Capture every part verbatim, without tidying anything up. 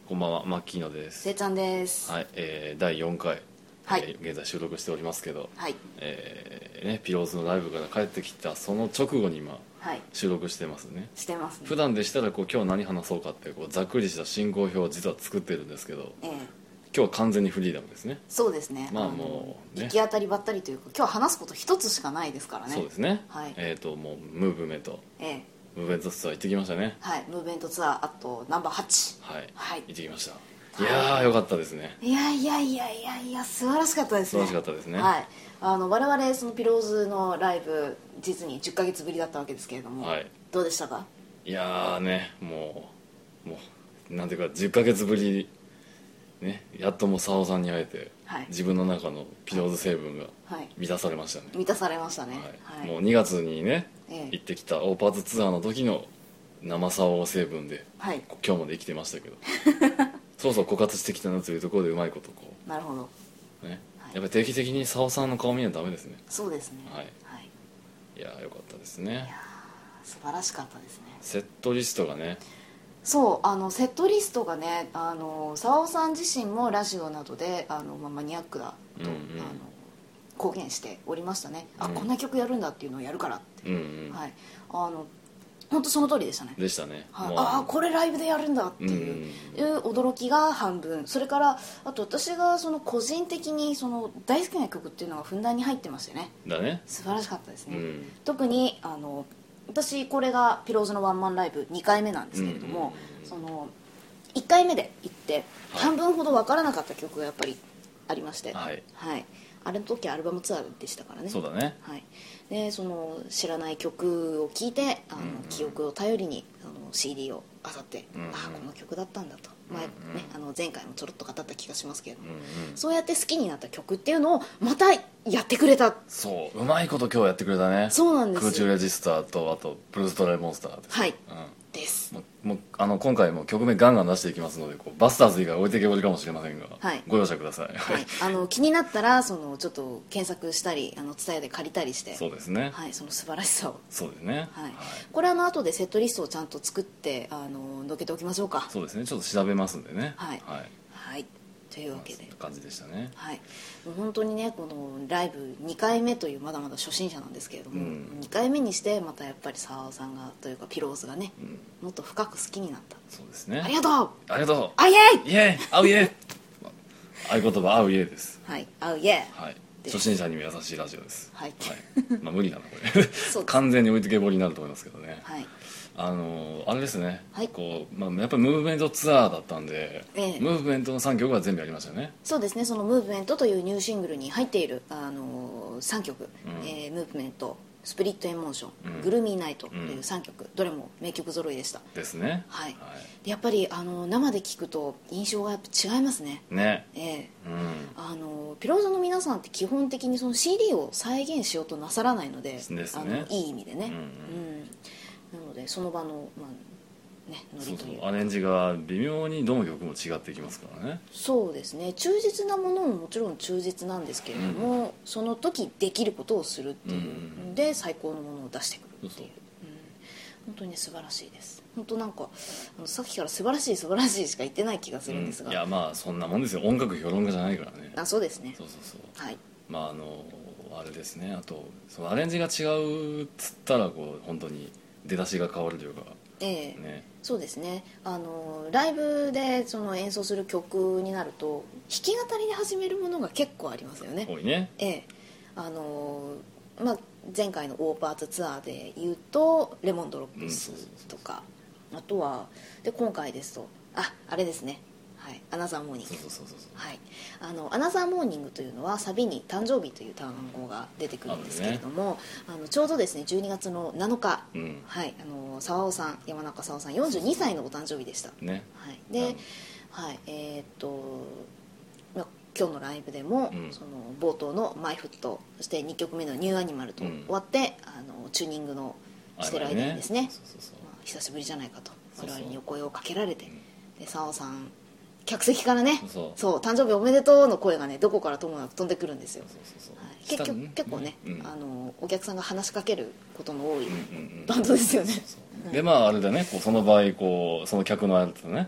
こんばんは、マッキーノです。 せいちゃんです。 はい、えー、だいよんかい、 はいえー現在収録しておりますけど、 はいえーね、ピローズのライブから帰ってきたその直後に今はい収録してますね。 してますね。 普段でしたらこう今日何話そうかってこうざっくりした進行表を実は作ってるんですけど、 ええ今日は完全にフリーダムですね。 そうですね。 まあのもうね行き当たりばったりというか、今日話すこと一つしかないですからね。 そうですね。 はいえっ、ともうムーブメントええムーブメントツアー行ってきましたね。 はいムーブメントツアー、あとナンバーはち。 はい、 はい行ってきました。いやーよかったですね。 いやいやいやいやいや素晴らしかったですね。 素晴らしかったですね。 はいあの我々そのピローズのライブ実にじゅっかげつぶりだったわけですけれども、 はいどうでしたか？ いやーねもうもうなんていうかじゅっかげつぶりね、やっともう澤尾さんに会えて、 はい、 自分の中のピローズ成分がはい満たされましたね。 満たされましたね。 はいはいもうにがつにね、 ええ行ってきたオーパーツツアーの時の生澤尾成分で、 はい今日まで生きてましたけどそろそろ枯渇してきたなというところでうまいことこなるほど。 うね、 はいやっぱり定期的に澤尾さんの顔見ないとダメですね。 そうですね。 はいはい、 いやーよかったですね。 素晴らしかったですね。 セットリストがねそうあのセットリストがね、あの澤尾さん自身もラジオなどであの、まあ、マニアックだと、 うんうんあの公言しておりましたね。あ、 うんこんな曲やるんだっていうのをやるからって、 うんうんはい、あの本当その通りでしたね。 でしたね。 はい、 もうああこれライブでやるんだっていう,、いう驚きが半分、それからあと私がその個人的にその大好きな曲っていうのがふんだんに入ってましてね、 だね。 素晴らしかったですね。 うん特にあの私これがピローズのワンマンライブにかいめなんですけれども、そのいっかいめで行って半分ほど分からなかった曲がやっぱりありまして、 はいはいあれの時アルバムツアーでしたからね。 そうだね。 はい、でその知らない曲を聴いてあの、 うんうん記憶を頼りにあの シーディー を漁って、 うんうんあこの曲だったんだと、前ね、あの前回もちょろっと語った気がしますけれども、 うんうんそうやって好きになった曲っていうのをまたやってくれた。 そううまいこと今日やってくれたね。 そうなんですよ。 空中レジスターとあとブルーストライモンスターです。 はい、 うんですもうもうあの今回も曲名ガンガン出していきますのでこうバスターズ以外置いてけぼりかもしれませんが、 はいご容赦ください。 はい、あの気になったらそのちょっと検索したりあのTSUTAYAで借りたりして、 そうですね、 はい、その素晴らしさを、 そうですね、 はいこれあの後でセットリストをちゃんと作ってあののっけておきましょうか。 そうですねちょっと調べますんでね。 はいはいはい、というわけで、 そんな感じでしたね。 はい、もう本当にねこのライブにかいめというまだまだ初心者なんですけれども、 うん、 にかいめにしてまたやっぱり澤尾さんがというかピローズがね、 うんもっと深く好きになった。 そうですね。 ありがとうありがとう。 あイエイイエイあうイエイ合言葉あうイエイです。 はいあイエイはいで初心者にも優しいラジオです。 はいはいまあ無理だなこれそうです完全に置いてけぼりになると思いますけどね。 はいあのあれですね、 はいこうまあ、やっぱりムーブメントツアーだったんで、 ええムーブメントのさんきょくは全部やりましたよね。 そうですね、その「ムーブメント」というニューシングルに入っている、あのー、さんきょく、 うんえームーブメント、スプリットエモーション、 うんグルーミーナイトというさんきょく、どれも名曲揃いでした。 ですね。 はいでやっぱりあの生で聴くと印象がやっぱ違いますね。 ね、 ええうんあのピローズの皆さんって基本的にその シーディー を再現しようとなさらないので、 ですねあのいい意味でね、 うんうんうんなのでその場の、まあね、ノそうそリといううアレンジが微妙にどの曲も違ってきますからね。 そうですね、忠実なものももちろん忠実なんですけれども、その時できることをするっていうので、最高のものを出してくるっていう、うん、本当に素晴らしいです。本当なんかあのさっきから素晴らしい素晴らしいしか言ってない気がするんですが、 うんいやまあそんなもんですよ、音楽評論家じゃないからね。 あそうですね、 そうそうそうはいまああのあれですね、あとそのアレンジが違うっつったらこう本当に出だしが変わるというかええね。 そうですね、あのライブでその演奏する曲になると弾き語りで始めるものが結構ありますよね。 多いね。 ええあのまあ、前回のオーパーツツアーでいうとレモンドロップスとか、あとはで今回ですとああれですね、はい、アナザーモーニング。 そうそうそうそうはい、あのアナザーモーニングというのはサビに誕生日という単語が出てくるんですけれども、あ、ね、あのちょうどですねじゅうにがつのなのか、 うんはい、あの澤尾さん山中澤尾さんよんじゅうにさいのお誕生日でした。 ね。 はい、で、はいえーっとまあ今日のライブでも、 うんその冒頭の「マイフット」そしてにきょくめの「ニューアニマル」と終わって、あのチューニングのしてる間にですね、 そうそうそうまあ、久しぶりじゃないかとそうそう我々にお声をかけられて、で澤尾さん客席からねそうそう誕生日おめでとうの声がねどこからともなく飛んでくるんですよ。 そうそうそうはい結局下に結構ね、 うんあのお客さんが話しかけることの多いうんうんうんバンドですよね。 そうそうでまああれだねこうその場合こうその客のあれとね、 え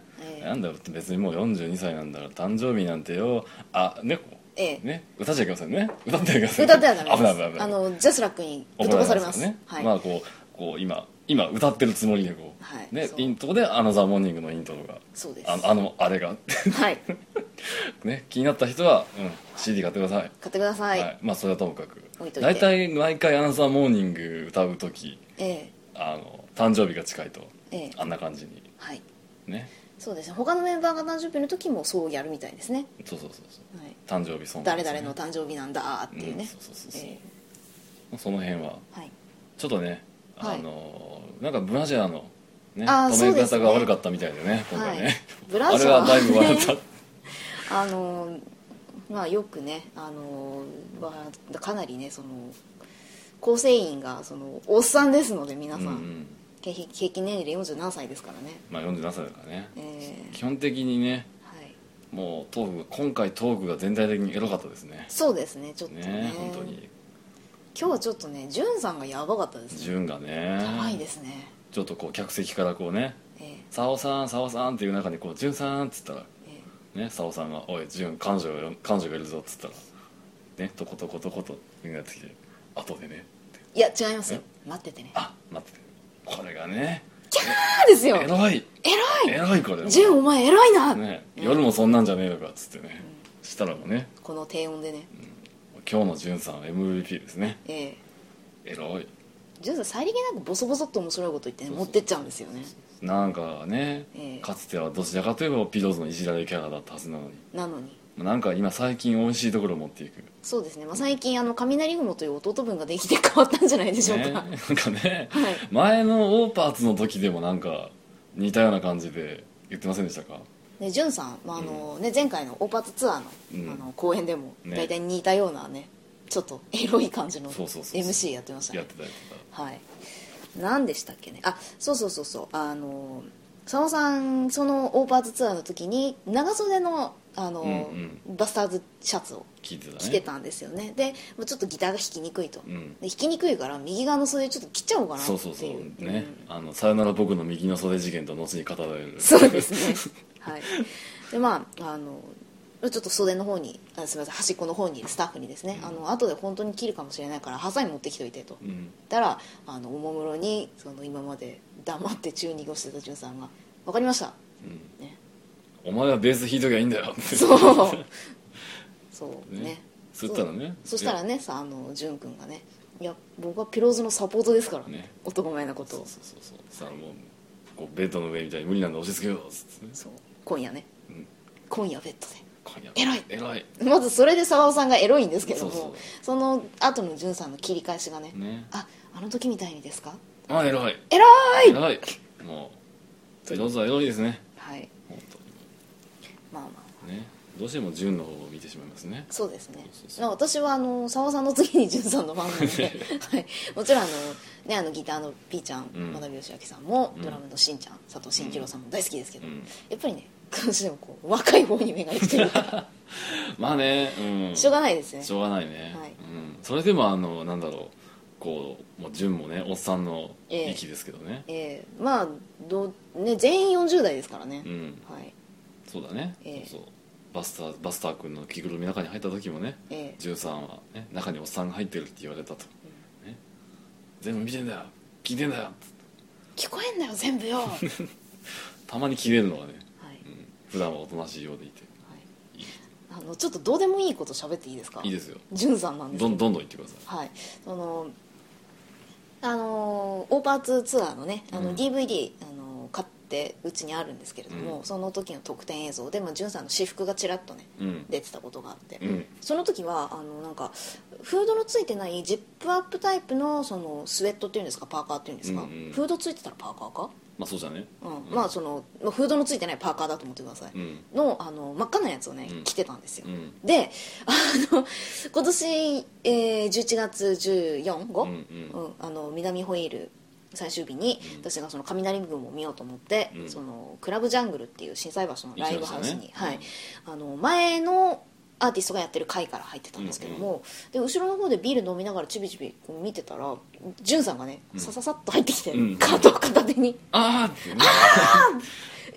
なんだろう、別にもうよんじゅうにさいなんだから誕生日なんてよ、あねええね、歌っちゃいけませんね、歌ってはいけません、 歌ってはダメです。 危ない危ない危ない、 あのジャスラックにぶっ飛ばされますね、 はい、 まあこうこう今今歌ってるつもりでこう、 はい、 ね、 そうイントロでアナザーモーニングのイントロが、 そうです、 あのあのあれがはいね、気になった人は、うん、シーディー 買ってください。 買ってください、 はい、まあそれはともかく置いといて大体毎回アナザーモーニング歌う時、 ええあの誕生日が近いと、 ええあんな感じにはいね、 そうですね、他のメンバーが誕生日の時もそうやるみたいですね、 そうそうそうそう、 はい、 誕生日ソング誰ですね、 々の誕生日なんだっていうね、 うんそうそうそうそう、 えその辺はえはい、 ちょっとね、 はいあのなんかブラジャーの、ね、 あー止め方が悪かったみたいでね、今回ね、 はいブラジャーあれはだいぶ笑ったあのまあよくね、あのまあ、かなりねその構成員がそのおっさんですので皆さん、 うんうん、 平均平均年齢よんじゅうななさいですからね、 まあよんじゅうななさいだからね、 えー基本的にね、 はい、 もうトーク今回トークが全体的にエロかったですね。 そうですね、ちょっとねね、本当に今日はちょっとねジュンさんがやばかったですね、 潤がね、 やばいですね、 ちょっとこう客席からこうねえ 「沙央さん沙央さん」っていう中にこう「潤さん」っつったらーえね、沙央さんが「おい潤彼女が彼女がいるぞ」っつったらねトコトコトコとみんなやってきて「後でね」ってーいや違いますよ、待っててね、 あ待っててこれがねキャーですよ、 エロい偉いエロいこれジュンお前偉いな、 ね、夜もそんなんじゃねえのかっつってね、したらもうねこの低音でね、 今日の潤さん エムブイピー ですね、 えエロいージュンさんさりげなくボソボソっと面白いこと言ってね持ってっちゃうんですよね、 なんかね、 ええかつてはどちらかといえばピローズのいじられキャラだったはずなのに、 なのになんか今最近美味しいところを持っていく、 そうですね、まあ、最近あの雷雲という弟分ができて変わったんじゃないでしょうね、 か、 なんかね、 はい前のオーパーツの時でもなんか似たような感じで言ってませんでしたか。 でジュンさん、まああのね、前回のオーパーツツアーの,、 うんあの公演でもね大体似たようなねちょっとエロい感じのそうそうそうそうエムシー やってましたね、 やってたやってはい何でしたっけね、あそうそうそうそうあの佐野さんそのオーパーツツアーの時に長袖のあの、 うんバスターズシャツをた聞いてたね着てたんですよねでもうちょっとギターが弾きにくいと、 うんで弾きにくいから右側の袖ちょっと切っちゃおうかなっていうそうそうそうね、あのさよなら僕の右の袖事件と後に語られるそうですねはいでまああのちょっと袖の方にあすみません端っこの方にいるスタッフにですね、うん、あの後で本当に切るかもしれないからハサミ持ってきといてと、うん、言ったらあのおもむろにその今まで黙ってチューニングをしてた潤さんが「分かりました」 うんね、 お前はベース弾いときゃいいんだよそうそうねねそしたらねそしたらねさあの潤君がね「いや僕はピローズのサポートですからね男前なことをそうそうそうそうさあもうこうベッドの上みたいに無理なんで押し付けようっつってねそう今夜ね、うん、今夜ベッドで今夜エロいエロいまずそれで沢尾さんがエロいんですけどもそうそうその後の潤さんの切り返しがねねああの時みたいにですかあエロいエロいエロいもうピローズはエロいですねはい本当にまあまあねどうしても潤の方を見てしまいますねそうですねそうそうそう私はあの沢尾さんの次に潤さんのファンなので、はい、もちろんあの、ね、あのギターのピーちゃんうん真鍋義明さんも、 うんドラムのしんちゃん佐藤慎一郎さんも大好きですけど、 うんやっぱりねどうしてもこう若い方に目がいってるからまあね、うん、 しょうがないですねしょうがないね、 はいうん、それでもあのなんだろうこうもう潤もねおっさんの域ですけどね、 ええまあどう、ね、全員よんじゅう代ですからね、 うんはいそうだね、 ええそうそうバスターバスター君の着ぐるみの中に入った時もね、 ええ潤さんは、ね、中におっさんが入ってるって言われたと、うんね、全部見てんだよ聞いてんだよ聞こえんだよ全部よはい、 たまに切れるのがね、 はいうん、普段はおとなしいようでいていいあのちょっとどうでもいいこと喋っていいですかいいですよ潤さんなんですけどどんどんどん言ってくださいはいそのあのオーパーツツアーのねあの ディーブイディー、あの買ってうちにあるんですけれども、 うんその時の特典映像で、まあ、潤さんの私服がちらっとね、 うん出てたことがあって、 うんその時はあのなんかフードのついてないジップアップタイプのそのスウェットっていうんですかパーカーっていうんですか、 うんうんフードついてたらパーカーか、 まあそうじゃねうんまあそのまあフードのついてないパーカーだと思ってください、 うんのあの真っ赤なやつをね、 うん着てたんですよ、 うんであの今年、えー、じゅういちがつじゅうよっか、 うんうんうん、あの南ホイール最終日に、 うん私がその雷雲を見ようと思って、 うんそのクラブジャングルっていう心斎橋のライブハウスに、 行きましたねはい、あの前のアーティストがやってる回から入ってたんですけども、で後ろの方でビール飲みながらちびちびこう見てたら潤さんがね、 うんさささっと入ってきて、 うんカートを片手にあーってね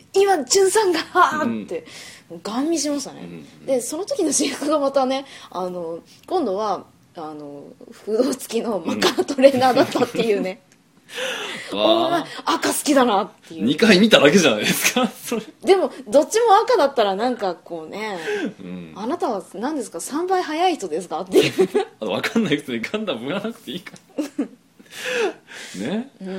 今じゅんさんがはーって、もうガン見しましたね、 うんうん、でその時の私服がまたね、あの今度はあのフード付きのマカトレーナーだったっていうね、うん、お前赤好きだなっていう。 にかい見ただけじゃないですかそれ。 でもどっちも赤だったらなんかこうね、 うん、 あなたは何ですかさんばい早い人ですかっていうあと分かんない人にガンダム売らなくていいからね、うん、うん、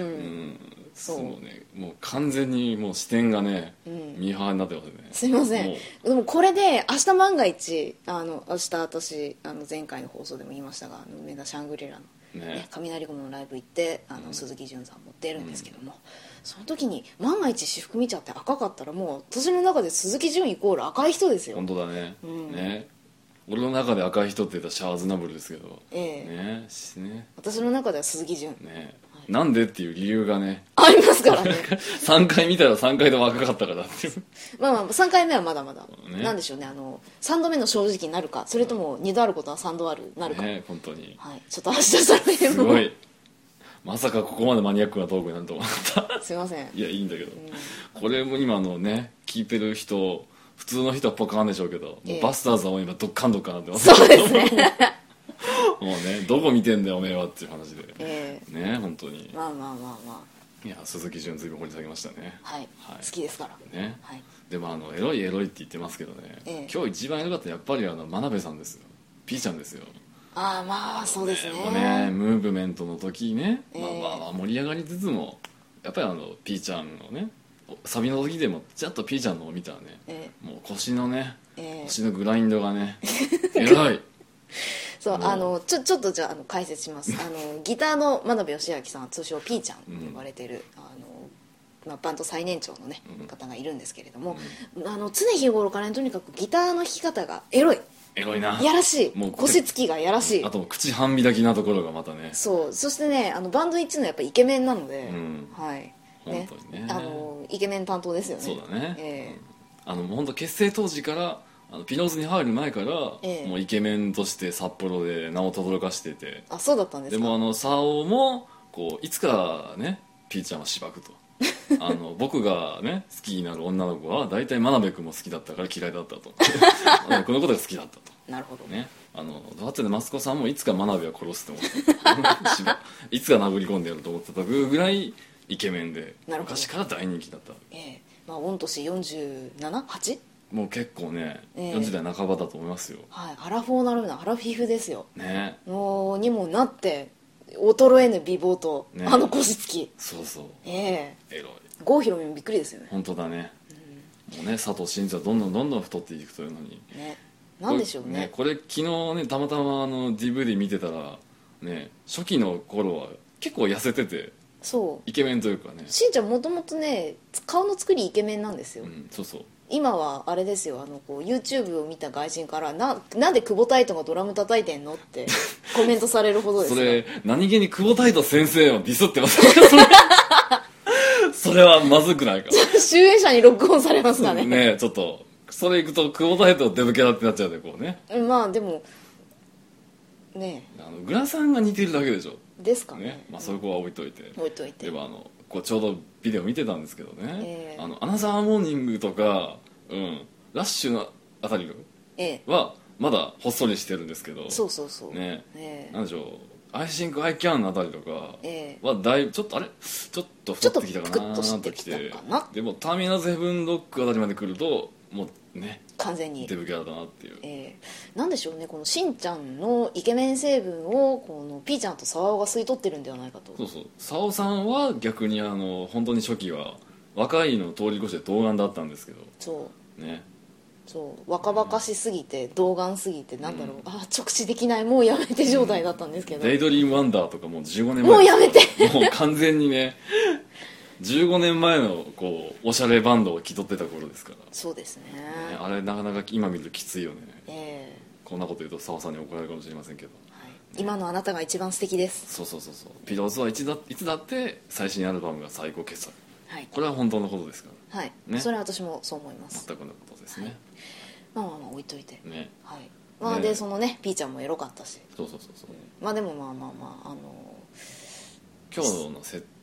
そうね、もう完全にもう視点がね、うん、ミーハーになってますね。 すいません。でもこれで明日万が一あの明日私あの前回の放送でも言いましたが、あの梅田シャングリラの、ねね、雷雲のライブ行ってあの、うん、鈴木純さんも出るんですけども、うん、その時に万が一私服見ちゃって赤かったらもう私の中で鈴木純イコール赤い人ですよ。 本当だね、うん、ね、俺の中で赤い人って言ったらシャアーズナブルですけど、ええねね、 私の中では鈴木純ね、なんでっていう理由がねありますからねさんかい見たらさんかいでも赤かったからっていうまあまあさんかいめはまだまだ、ね、なんでしょうね、あのさんどめの正直になるか、それともにどあることはさんどあるなるか、 ね、本当に、 はい、ちょっと明日その辺もすごい、まさかここまでマニアックなトークになると思ったすいません。 いやいいんだけど、うん、これも今のね聞いてる人普通の人はポカーンでしょうけど、ええ、バスターズは今ドッカンドッカンなってます。 そうですねもうね、どこ見てんだよおめえはっていう話で、 ええ、 ね、本当にまあまあまあまあ、いや鈴木純随分掘り下げましたね、 はい、はい、好きですからね、 はい、 でもあのエロいエロいって言ってますけどね、ええ、今日一番エロかったのはやっぱりあの真鍋さんですよ、ピーちゃんですよ。 ああまあそうですね、 ね、ね、ムーブメントの時ね、 ええ、まあまあ盛り上がりつつもやっぱりあのピーちゃんのねサビの時でもちゃんとピーちゃんのを見たらね、ええ、もう腰のね、ええ、腰のグラインドがねエロいそう、あのちょちょっとじゃあ、あの解説しますあのギターの真鍋義明さん、通称ピーちゃんと呼ばれてる、うん、あのまあ、バンド最年長の、ね、うん、方がいるんですけれども、うん、あの常日頃から、ね、とにかくギターの弾き方がエロいエロいな、 やらしい、もう腰つきがやらしい、 あと口半開きなところがまたね、 そうそしてね、あのバンド一のやっぱイケメンなので、うん、はいね、本当にね、 あのイケメン担当ですよね。 そうだね、 えー、あの本当結成当時からあのピノーズに入る前から、えー、もうイケメンとして札幌で名を轟かしてて、 あ、そうだったんですか。 でもあのサオもこういつかねピーちゃんはしばくとあの僕がね好きになる女の子は大体真鍋君も好きだったから嫌いだったとこのことが好きだったと。 なるほどね、あのだってねマスコさんもいつか真鍋は殺すと思っていつか殴り込んでやると思ってたぐらいイケメンで昔から大人気だった。 えーまあ、御年 よんじゅうなな?はち? もう結構ね、えー、よんじゅう代半ばだと思いますよ。 はい、アラフォーなるなアラフィフですよ、 ね、 もうにもなって衰えぬ美貌と、ね、あの腰つき、 そうそう、 ええー、エロい。 郷ひろみもびっくりですよね。 本当だね、うん、もうね佐藤真一はどんどんどんどん太っていくというのに、 ね、なんでしょう ね, これ, ねこれ昨日ねたまたまあの ディーブイディー 見てたらね、初期の頃は結構痩せてて、 そうイケメンというかね、 しんちゃんもともとね顔の作りイケメンなんですよ、うん、 そうそう、 今はあれですよ、あのこう YouTube を見た外人からななんで久保太斗がドラム叩いてんのってコメントされるほどですよ。 それ何気に久保太斗先生をディスってますそれそれはまずくないか集英社にロックオンされますかねね、ちょっとそれいくと久保太斗デブキャラってなっちゃうでこうね、 まあでもねあのグラさんが似てるだけでしょですか ね, ね、まあ、そういう子は置いといて、 置いといて、 でもあのこうちょうどビデオ見てたんですけどね、 えー、 あのアナザーモーニングとか、うん、ラッシュのあたりはまだほっそりしてるんですけど、 そうそうそう、 ね、 えー、 なんでしょう、アイシンクアイキャンのあたりとかはだいぶちょっとあれちょっと太ってきたかなときて、でもターミナルセブンロックあたりまで来るともうね完全にデブキャラだなっていう、 えー、なんでしょうね、このしんちゃんのイケメン成分をこのピーちゃんと沢尾が吸い取ってるんではないかと。 そうそう、沢尾さんは逆にあの本当に初期は若いの通り越して童顔だったんですけど、 そうね、 そう若々しすぎて童顔すぎてなんだろう、うん、あ直視できないもうやめて状態だったんですけど、 デイドリームワンダーとかもうじゅうごねんまえもうやめてもう完全にねじゅうごねんまえのこうおしゃれバンドを気取ってた頃ですから。 そうです ね, ねあれなかなか今見るときついよね、 えー、 こんなこと言うと澤さんに怒られるかもしれませんけど、 はい、今のあなたが一番素敵です。 そうそうそうそう、ピローズはいつだ、いつだって最新アルバムが最高傑作、 はい、 これは本当のことですから、 はい、ね、それは私もそう思います。 全くのことですね、はい、 まあまあまあ置いといて、 ね、 はい、まあ、ね、でそのねピーちゃんもエロかったし、 そうそうそうそう、 まあでもまあまあまああの今日のセッ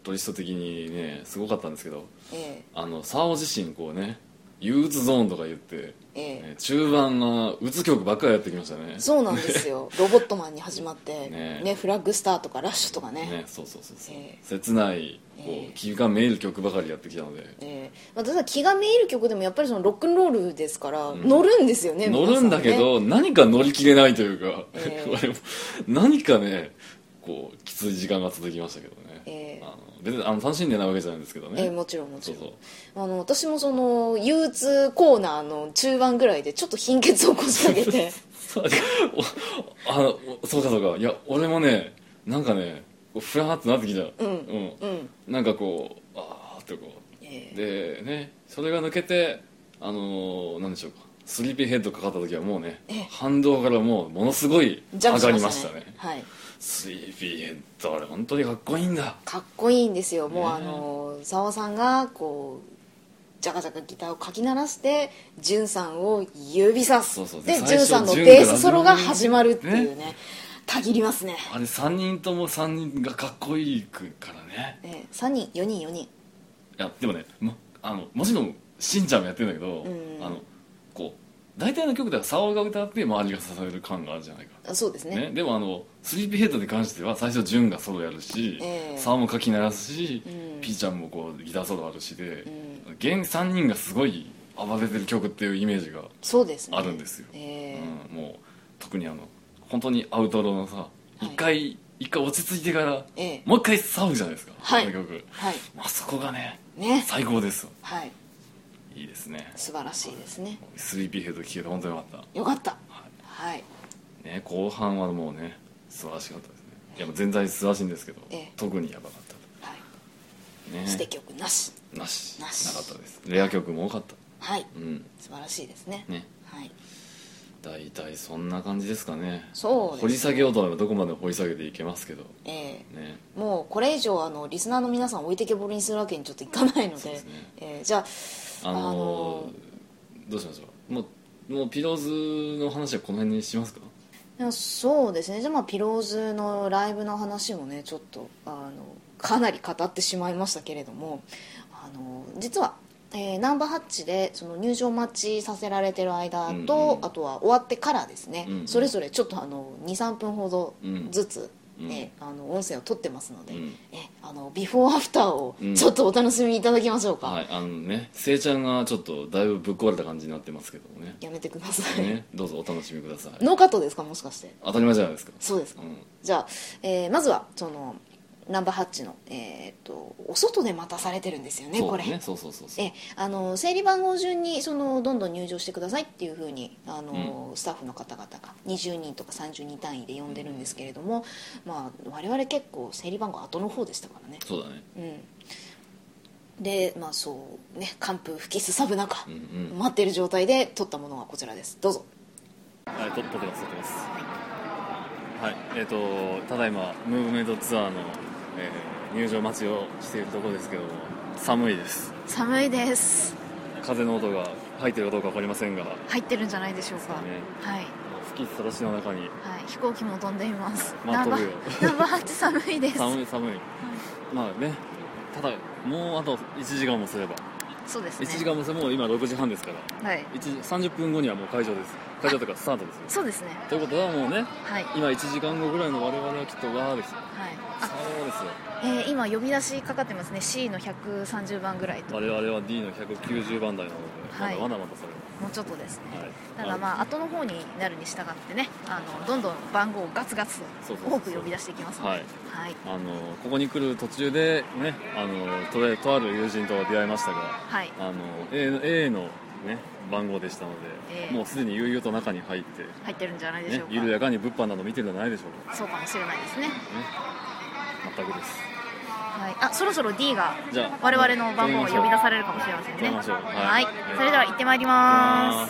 トリスト的にねすごかったんですけど、 えあの沢尾自身こうね憂鬱ゾーンとか言って、 ええね、中盤が鬱曲ばっかりやってきましたね。 そうなんですよロボットマンに始まってねねフラッグスターとかラッシュとかねねそうそうそうそう、 ええ切ないこう、 ええ気がめいる曲ばかりやってきたので、 えーまあ、ただ気がめいる曲でもやっぱりそのロックンロールですから、乗るんですよね、 乗るんだけ皆さんね。 ど、何か乗り切れないというか、 ええこれも何かねこうきつい時間が続きましたけどね、 ええあの別にあの楽しんでないわけじゃないんですけどね、 えーもちろんもちろんそうあの私もその憂鬱コーナーの中盤ぐらいでちょっっと貧血を起こしかけてそうおあのおそうかそうか、いや俺もねなんかねこうフラーっとなってきた、うんうんうんなんかこうあーってこう、 えでねそれが抜けてあのー、なんでしょうかスリーピーヘッドかかった時はもうねええ反動からもうものすごいジャンプ上がりしましねましたたねはいスリーピーヘッドあれ本当にかっこいいんだ。 かっこいいんですよもうねあの澤さんがこうジャカジャカギターをかき鳴らしてジュンさんを指さすそうそうででジュンさんの最初ベースソロが始まるっていうねねたぎりますね、 あれさんにんともさんにんがかっこいいからね。 えー、さんにんよにんよにんいやでもね も, あのもちろんしんちゃんもやってるんだけど、 うんあのこう大体の曲では沢が歌って周りが支える感があるじゃないか、 あそうですねね、でもあのスリーピーヘッドに関しては最初ジュンがソロやるし、 ええ沢も書き鳴らすし、 うんピーちゃんもこうギターソロあるしで、 うん現さんにんがすごい暴れてる曲っていうイメージがそうですねあるんですよ、 えーうん、もう特にあの本当にアウトロのさい一、回一回落ち着いてから、 ええもう一回騒ぐじゃないですか、 はいこの曲、 はいあそこがねね最高ですよ。 はいいいですね。 素晴らしいですねスリーピーヘッド聴けて本当によかっよかったははいた、ね、後半はもうね素晴らしかったですね。いやもう全体素晴らしいんですけど、 ええ特にやばかっはいたね。 捨て曲なしなしなしなかったです。レア曲も多かったはいうん素晴らしいですねねはい大体そんな感じですかね。 そうですね掘り下げようと思えばどこまでも掘り下げていけますけどええね。 もうこれ以上あのリスナーの皆さんを置いてけぼりにするわけにちょっといかないのでそうですねえーじゃああのーあのどうしましょう。もうもうピローズの話はこの辺にしますか。 いやそうですねじゃあまあピローズのライブの話もねちょっとあのかなり語ってしまいましたけれどもあの実は、えーナンバーハッチでその入場待ちさせられてる間と、 うんうんあとは終わってからですね、 うんうんそれぞれちょっとあのにさんぷんほどずつ、 うんねあの音声を取ってますので、 うんえあのビフォーアフターをうんちょっとお楽しみいただきましょうか、 はい、あのねせいちゃんがちょっとだいぶぶっ壊れた感じになってますけどもねやめてください、 ねどうぞお楽しみください。 ノーカットですかもしかして当たり前じゃないですか。 そうですか、 うんじゃあ、えーまずはそのナンバーハッチの、えー、とお外で待たされてるんですよねこれそうねそうそうそうそうえあの整理番号順にそのどんどん入場してくださいっていうふうにあの、スタッフの方々がにじゅうにんとかさんじゅうにん単位で呼んでるんですけれども、まあ、我々結構整理番号後の方でしたからね、 そうだねうん、でまあそうね寒風吹きすさぶ中、 うんうん待ってる状態で撮ったものがこちらですどうぞ。 はい撮撮ってます撮ってますはいえっ、とただいまムーブメントツアーの、えー入場待ちをしているところですけども寒いです。 寒いです風の音が入っているかどうか分かりませんが入ってるんじゃないでしょうか、 ねはい吹きさらしの中にはい、飛行機も飛んでいます。 まあ飛ぶよナンバーハッチ寒いです。 寒い寒い、まあねただもうあといちじかんもすればそうですね。 いちじかんもすればもう今ろくじはんですからはい。 いちじさんじゅっぷんごにはもう会場です。会場というかスタートですよ。 そうですね。 ということはもうねはい。 今いちじかんごぐらいの我々はきっとわーですよ。 はい。あ、 そうですよ。 えー、今呼び出しかかってますね。シー のひゃくさんじゅうばんぐらいと。 我々は ディー のひゃくきゅうじゅうばん台なので、 はいまだまだまだそれもうちょっとですね。 はいただまあ後の方になるに従ってね、あのどんどん番号をガツガツそうそうそうそう多く呼び出していきますので。 はいはい。 あのここに来る途中でねあのとれとある友人と出会いましたが、 はい。 あの A の A のね番号でしたので、 ええもうすでに悠々と中に入って、 入ってるんじゃないでしねょうか。 緩やかに物販など見てるんじゃないでしょうか。 そうかもしれないですね。 ね全くです。 はい。あ、そろそろ D がじゃあ我々の番号を呼び出されるかもしれませんね。 行きましょうはいはい。それでは行ってまいります。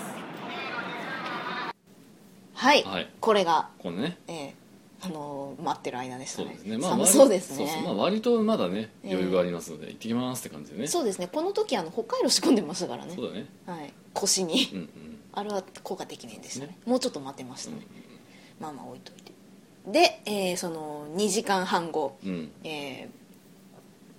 はい、 はいこれが、 このねえーあのー待ってる間でしたね。 そうですね、まあ、 寒割そうですね。 そうそうまあ、割とまだねええ余裕がありますので、行ってきますって感じでね。 そうですね。この時あの北海道仕込んでましたからね。 そうだね。 はい。腰に、 うんうんあれは効果的面でしたね。 ねもうちょっと待ってましたね。まあまあ置いといて。で、えーそのにじかんはんご、 うんえー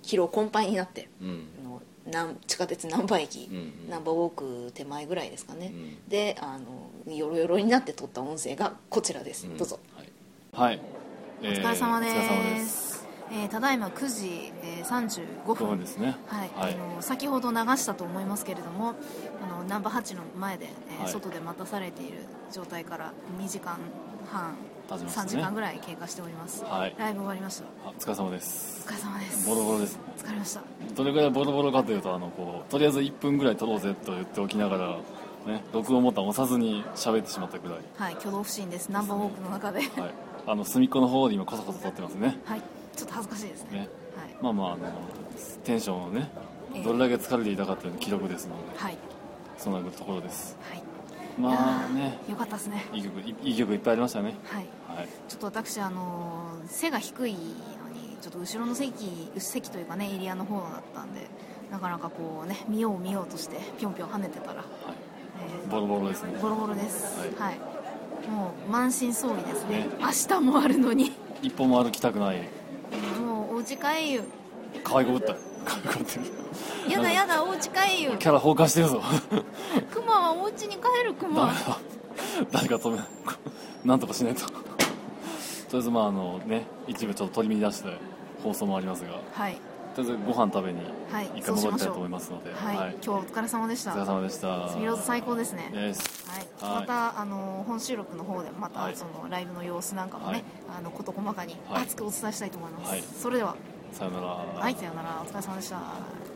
疲労困憊になって、 うんあのなん地下鉄難波駅、 うんうん難波ウォーク手前ぐらいですかね、 うん、 であのヨロヨロになって撮った音声がこちらです、 うん、 どうぞ。 はい、はい、 お疲れ様です、 えー、お疲れ様です。 えー、ただいまくじ、えー、さんじゅうごふんごふんですね、 はい、 はい、 あの先ほど流したと思いますけれども、あのナンバーはちの前で、えーはい、外で待たされている状態からにじかんはん、ね、さんじかんぐらい経過しております、はい、ライブ終わりました。 お疲れ様です。 お疲れ様です。 ボロボロです。 疲れました。 どれぐらいボロボロかというと、あのこうとりあえずいっぷんぐらい撮ろうぜと言っておきながら、ね、録音ボタン押さずに喋ってしまったぐらい、 はい、挙動不審です。ナンバーウォークの中で、はい、 あの隅っこの方で今コソコソ撮ってますね。 はい、ちょっと恥ずかしいですね。ね、はい、 まあまああのテンションをね、どれだけ疲れていたかという記録ですので、はい、そんなところです。はい、まあね、 よかったですね。 いい曲、いい曲いっぱいありましたね。 はい、はい、ちょっと私あの背が低いのにちょっと後ろの席席というかねエリアの方だったんで、なかなかこうね見よう見ようとしてぴょんぴょん跳ねてたら、はい、 えー、ボロボロですね。 ボロボロです。はい、はい、もう満身創痍ですね。ね、明日もあるのに一歩も歩きたくない。 もうお家帰る。 可愛い子ぶった可愛い子ぶってる。 やだやだ、お家帰る。 キャラ崩壊してるぞ。 クマはお家に帰る。クマダメだ、誰か止めなんとかしないと。とりあえずまああのね、一部ちょっと取り乱して放送もありますが、はい、とりあえずご飯食べに一回戻りたいと思いますので、 はい、はい、今日はお疲れ様でした。 お疲れ様でした。 スミローズ最高ですね。 です、 はい、はい、またあの本収録の方でまたそのライブの様子なんかもね、はい、あの事細かに熱くお伝えしたいと思います。はい、それではさよなら。 はい、さよなら。お疲れ様でした。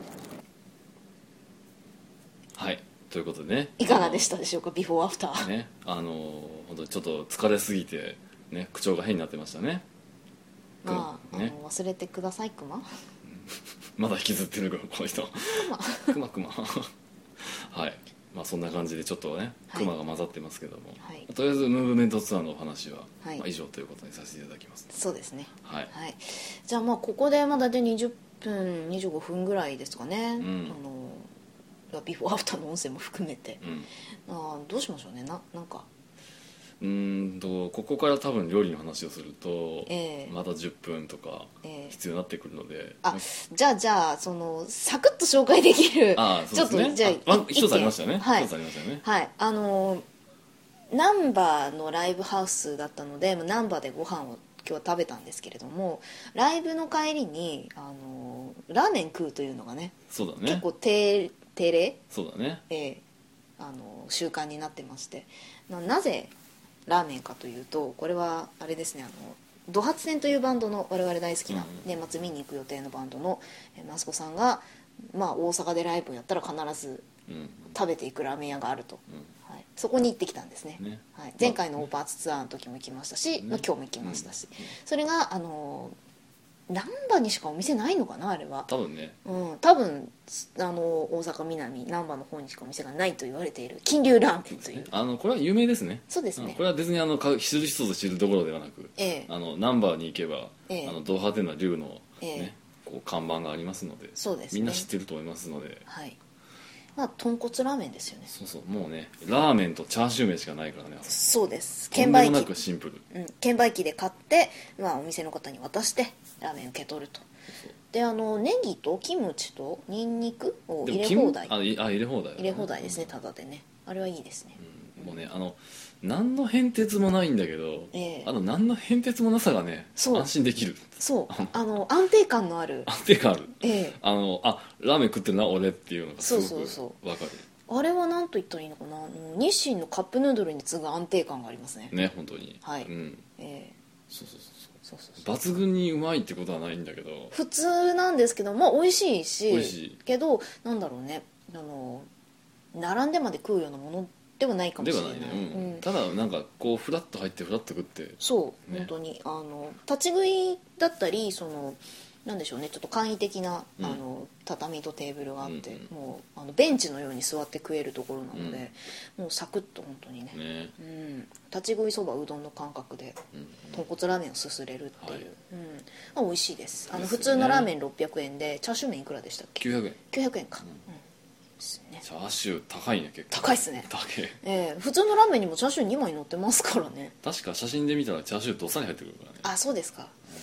はい、ということでね、 いかがでしたでしょうか、ビフォーアフター。 ね、あの本当にちょっと疲れすぎてね、口調が変になってましたね。 まあ、ね、あの忘れてくださいクマ。 まだ引きずってるからこの人。クマクマ。はい、まあそんな感じでちょっとね、クマが混ざってますけども、はい、とりあえずムーブメントツアーのお話は、はい、まあ、以上ということにさせていただきます。 そうですね。 はい。 はい、じゃあまあここでまだでにじゅっぷんにじゅうごふんぐらいですかね。うん、あのビフォーアフターの音声も含めて、うん、あどうしましょうね。ななんかうーんとここから多分料理の話をすると、えー、またじゅっぷんとか必要になってくるので、えー、あじゃあじゃあそのサクッと紹介できる、 あそうですね、ちょっとじゃあ一つありましたね。 はい、 一つありましたね。 はい、あのナンバーのライブハウスだったのでナンバーでご飯を今日は食べたんですけれども、ライブの帰りにあのラーメン食うというのがね、 そうだね、 結構定定例、 そうだね、 えー、あの習慣になってまして、 な, なぜラーメンかというと、これはあれですね、あのドハツテンというバンドの我々大好きな年末見に行く予定のバンドの益子さんが、まあ、大阪でライブをやったら必ず食べていくラーメン屋があると、うんはい、そこに行ってきたんですね、ね、はい、前回のオーパーツツアーの時も行きましたし、ね、まあ、今日も行きましたし、うん、それがあの難波にしかお店ないのかな、あれは多分ね、 うん、多分あの大阪南難波の方にしかお店がないと言われている金龍ラーメンという、 あのこれは有名ですね。 そうですね、 これは別にあの知る人ぞ知るところではなく、ええ、あの難波に行けば、ええ、あのド派手な龍の、ねええ、こう看板がありますので、 そうですね、 みんな知ってると思いますので、 はい、まあ、豚骨ラーメンですよね。 そうそう、もうねラーメンとチャーシュー麺しかないからね。 そうです、 とんでもなくシンプル、 うん、券売機で買って、まあ、お店の方に渡してラーメン受け取ると。であのネギとキムチとニンニクを入れ放題、 ああ入れ放題、ね、 入れ放題ですね、ただでね、あれはいいですね、 うん、もうねあの何の変哲もないんだけど、えー、あの何の変哲もなさがね安心できる。 そうあの安定感のある安定感ある、 えー、 あのあラーメン食ってるな俺っていうのがすごく分かる。 そうそうそう、あれは何と言ったらいいのかな、日清のカップヌードルに次ぐ安定感がありますね。 ね、本当に、 はい、 うん、 えー、そうそうそうそうそうそう、 抜群にうまいってことはないんだけど、 普通なんですけど、まあ、美味しいし、 美味しいけどなんだろうね、あの並んでまで食うようなものではないかもしれない。 ではないね、うんうん、ただなんかこうフラッと入ってフラッと食って、 そう、ね、本当にあの立ち食いだったり、そのなんでしょうね、ちょっと簡易的な、うん、あの畳とテーブルがあって、うんうん、もうあのベンチのように座って食えるところなので、うん、もうサクッと本当に ね, ね、うん、立ち食いそばうどんの感覚で、うんうん、豚骨ラーメンをすすれるっていう、はい、うんまあ、美味しいです。あの普通のラーメンろっぴゃくえんでチャーシュー麺いくらでしたっけ。 きゅうひゃくえん。 きゅうひゃくえんか、うんね、チャーシュー高いね、結構高いっすね。 高い、 えー、普通のラーメンにもチャーシューにまい乗ってますからね。 確か写真で見たらチャーシューどっさに入ってくるからね。 あ、そうですか、うん、あ、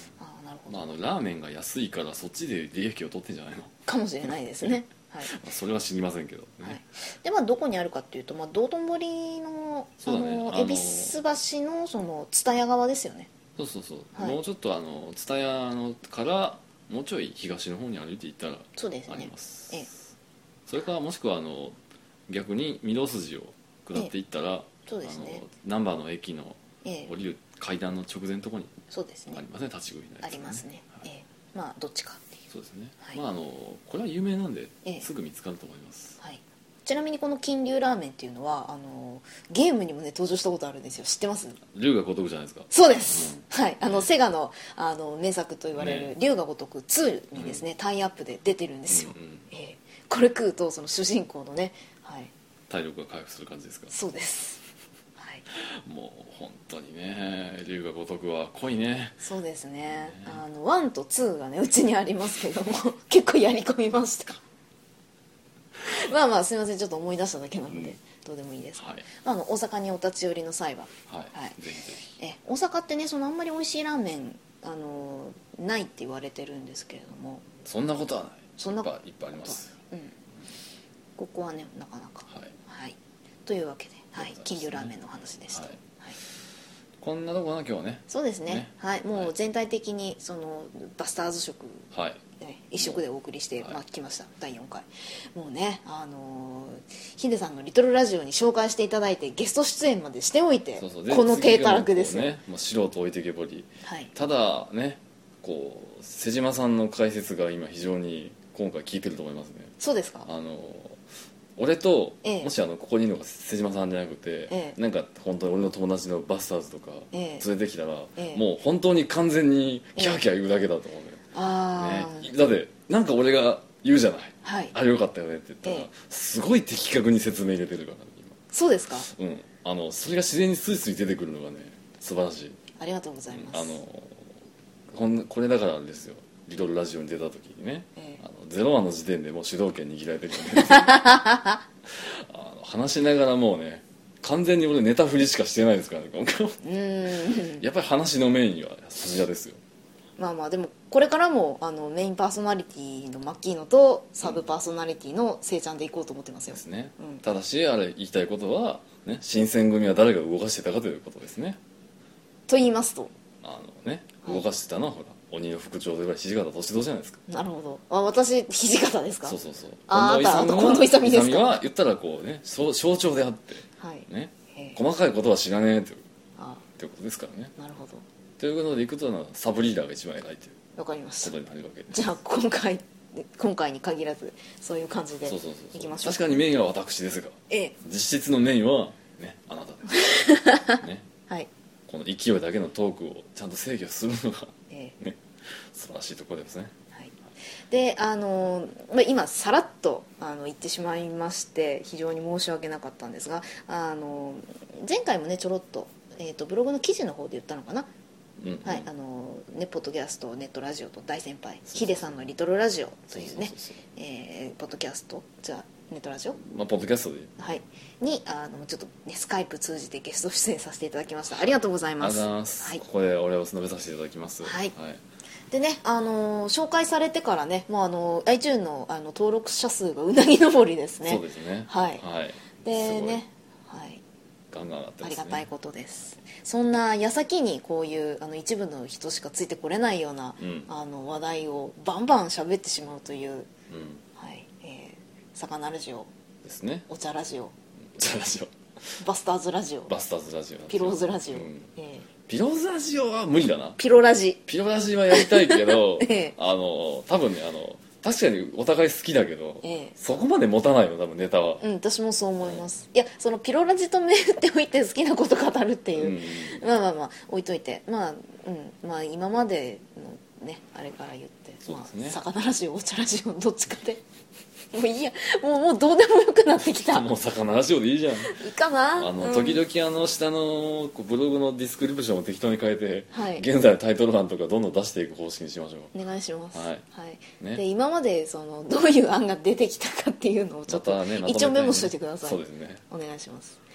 なるほど、 まあ、あのラーメンが安いからそっちで利益を取ってんじゃないのかもしれないですねはい、 まあそれは知りませんけどね、 はい、でまあどこにあるかっていうと、まあ、道頓堀のそうだね、 あのあの恵比寿橋のその蔦屋側ですよね。 そうそうそう、 はい、 もうちょっとあの蔦屋のからもうちょい東の方に歩いていったらそうですね、 あります。 ええ、 それからもしくはあの逆に御堂筋を下っていったら、ええ、 そうですね、 難波の駅のええ、 降りる階段の直前のところにそうですね、 ありますね、立ち食いのやつ、ね、 ありますね、はい、ええ、まあどっちかっていうそうですね、 はい、 まああのこれは有名なんで、 ええ、 すぐ見つかると思います、 はい、ちなみにこの金龍ラーメンっていうのはあのゲームにもね登場したことあるんですよ。知ってます？ 龍が如くじゃないですか。 そうです、 うん、 はい、あのセガの、あの名作と言われる龍が如くツーにですね、うん、タイアップで出てるんですよ、うんうん、えー、これ食うとその主人公のね、はい、 体力が回復する感じですか？ そうです、はい、 もう本当にね龍が如くは濃いね。 そうですね、ね、あのワンとツーがねうちにありますけども結構やり込みましたまあまあすいません、ちょっと思い出しただけなので、うん、どうでもいいです、はい、あの大阪にお立ち寄りの際は、 はいはい、ぜひぜひ。 え大阪ってねそのあんまり美味しいラーメンあのないって言われてるんですけれども、 そんなことはない。 そんないっっぱいあります、 うん、ここはねなかなか、 はいはい、というわけで、はい、金龍ラーメンの話でした、はいはい、こんなとこな今日はね。 そうですね、ね、はい、もう全体的にそのバスターズ色、はい、一色でお送りして、まあ、来ました、だいよんかい。もうね、あのー、ヒデさんのリトルラジオに紹介していただいてゲスト出演までしておいて、 そうそう、 この低たらくですよ、 ね、まあ、素人置いてけぼり、 はい、ただねこう瀬島さんの解説が今非常に今回効いてると思いますね。 そうですか。 あの俺と、 ええ、 もしあのここにいるのが瀬島さんじゃなくて、ええ、なんか本当に俺の友達のバスターズとか連れてきたら、ええ、もう本当に完全にキャーキャー言うだけだと思うね、ええ、あね、だってなんか俺が言うじゃない、はい、あれよかったよねって言ったら、ええ、すごい的確に説明入れてるから今。 そうですか。 うん、あのそれが自然にスイスイ出てくるのがね素晴らしい。 ありがとうございます。 あのこんこれだからあれですよ、リトルラジオに出た時にね、ええ、あのゼロわの時点でもう主導権握られてるからねあの話しながらもうね完全に俺ネタ振りしかしてないですからね今回もうんやっぱり話のメインは筋屋ですよ。 まあまあでもこれからもあのメインパーソナリティのマッキーノとサブパーソナリティのせいちゃんでいこうと思ってますよ、 ですね、 うん、 ただしあれ言いたいことは、ね、新選組は誰が動かしてたかということですね。 と言いますとあのね動かしてたのは、はい、ほら鬼の副長でぐらい土方歳三じゃないですか。 なるほど。あ、私土方ですか。 そうそうそう。 ああた近藤勇ですか。 勇は言ったらこうね象徴であって、はい、ね細かいことは知らねえというということですからね。なるほど。ということでいくとサブリーダーが一番偉いというわかりましたことになるわけです。 じゃあ今回今回に限らずそういう感じでいきましょう。 確かにメインは私ですが、ええ、実質のメインはねあなたですね。はい。この勢いだけのトークをちゃんと制御するのが、ええね、素晴らしいところですね。 はい、であの、まあ、今さらっとあの言ってしまいまして非常に申し訳なかったんですが、あの前回もねちょろっと、えーと、ブログの記事の方で言ったのかな、うんうん、はい、あのね、ポッドキャストネットラジオと大先輩ヒデさんのリトルラジオというねポッドキャストじゃあネットラジオ、 まあ、ポッドキャストで、 はい、にあのちょっと、ね、スカイプ通じてゲスト出演させていただきました。ありがとうございます。 ありがとうございます、はい、ここでお礼を述べさせていただきます。 はい、はい、でね、あのー、紹介されてからねもうあの iTunes の, あの登録者数がうなぎ登りですね。 そうですね、 はい、はい、でね、はい、 ガンガン上がってますね。 ありがたいことです。そんな矢先にこういうあの一部の人しかついてこれないような、うん、あの話題をバンバン喋ってしまうという、うん、はい、えー、魚ラジオですね、お茶ラジオ、お茶ラジオ、 バスターズラジオ、 バスターズラジオ、 ピローズラジオ、うん、 えー、ピローズラジオは無理だな。 ピロラジピロラジはやりたいけど、ええ、あの多分ねあの確かにお互い好きだけど、ええ、そこまで持たないよ多分ネタは。 うん、私もそう思います、うん、いやそのピロラジと銘打っておいて好きなこと語るっていう、うん、まあまあまあ置いといて、まあ、うん、まあ今までのねあれから言って、そうですね、まあ、魚ラジオお茶ラジオどっちかでもういいや、もうもうどうでもよくなってきた。 もう魚ラジオでいいじゃん。いいかな。 あの、うん、時々あの下のブログのディスクリプションを適当に変えて、はい、現在のタイトル欄とかどんどん出していく方式にしましょう。 お願いします。はい、はい、 ね、 で今までそのどういう案が出てきたかっていうのをちょっと、またね、まとめてね、一応メモしといてください。 そうですね、 お願いします。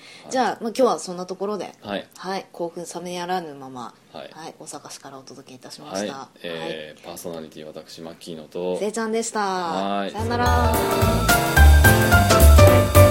じゃあ、まあ、今日はそんなところで、 はい、 はい、興奮冷めやらぬまま、 はいはい、大阪市からお届けいたしました、 はい、えーはい、パーソナリティ私マッキーノとせいちゃんでした。 はい、 さよなら。